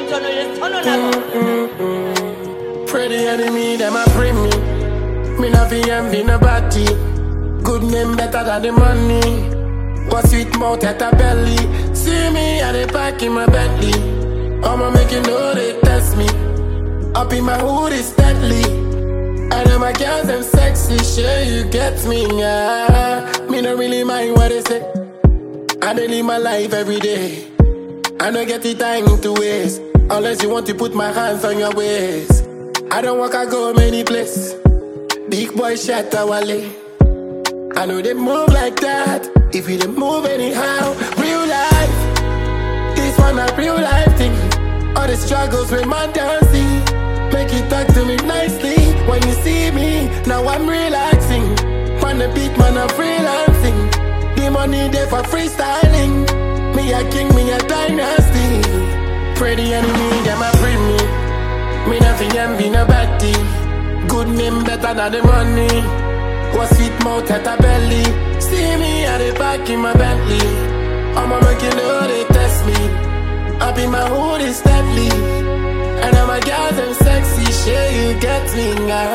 Pray the enemy, them a pray me. Me not fi envy nobody. Good name better than the money. What sweet mouth at a belly. See me at the back in my Bentley. I'ma make you know they test me. Up in my hood is deadly. I know my girls them sexy, sure you get me, yeah. Me don't really mind what they say. I don't live my life every day. I don't get the time to waste. Unless you want to put my hands on your waist. I don't walk, I go many places. Big boy shot wale. I know they move like that. If you don't move anyhow, real life. This one a real life thing. All the struggles with my dancing. Make you talk to me nicely. When you see me, now I'm relaxing. On the beat, man, I'm freelancing. The money there for freestyling. Me a king, me a dynasty. Pray the enemy, them a pray me. Me nothing envy nobody. Good name better than the money. What sweet mouth at a belly. See me at the back in my Bentley. I'ma make you know they test me. Up in my hood is deadly. And all my girls them sexy, sure you get me,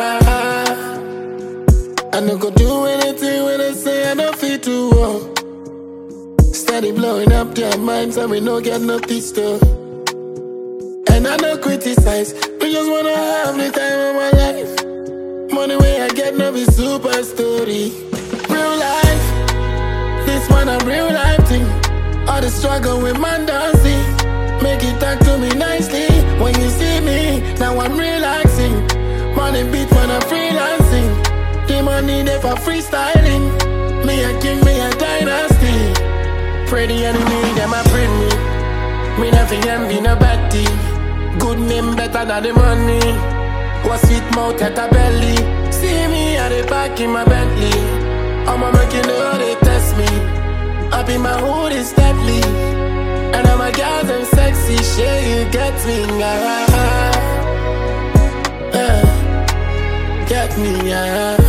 I no go do anything when they say I don't feel too well. Steady blowing up their minds and we no get no pistol. And I no criticize, we just wanna have the time of my life. Money way I get no be super story. Real life, this one a real life thing. All the struggle with man dancing. Make it talk to me nicely. When you see me, now I'm relaxing. Money beat when I'm freelancing. The money there for freestyling. Me a king, me a dynasty. Pray the enemy, them a pray me. Me nothing envy nobody. Good name better than the money. What sweet mouth at a belly. See me at the back in my Bentley. I'ma make you know they test me. Up in my hood is deadly. And all my girls them sexy, sure you get me, get me,